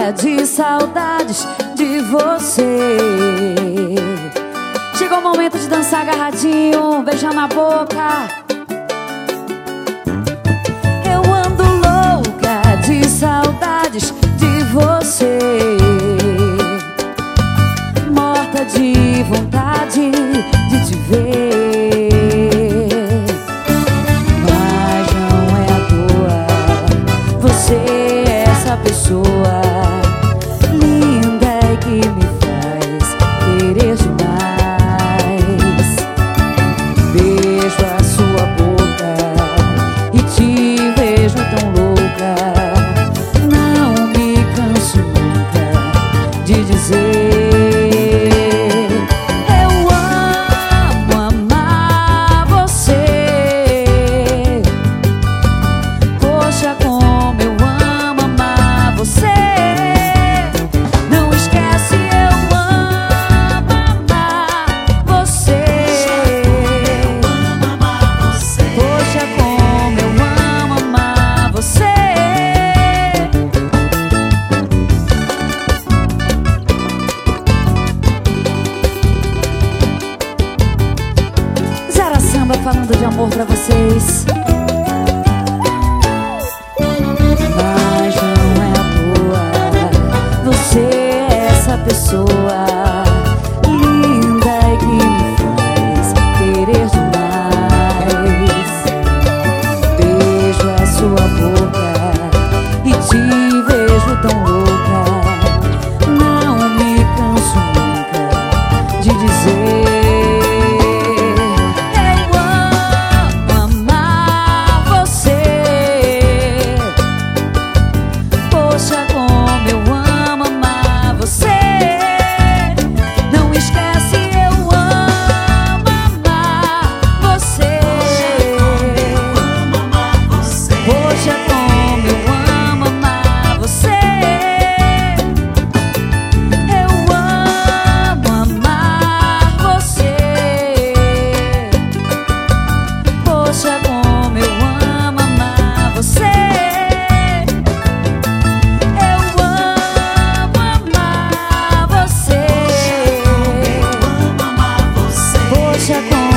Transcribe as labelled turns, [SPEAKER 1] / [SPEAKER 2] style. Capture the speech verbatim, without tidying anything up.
[SPEAKER 1] louca de saudades de você. Chegou o momento de dançar agarradinho, beijar na boca. Eu ando louca de saudades de você, morta de vontade de te ver. Mas não é à toa, você é essa pessoa linda e que me faz querer demais. Beijo a sua boca e te vejo tão louca. Não me canso nunca de dizer: falando de amor pra vocês. Mas não é à toa, você é essa pessoa linda e que me faz querer demais. Beijo a sua boca e te vejo tão louca. Não me canso nunca de dizer: poxa,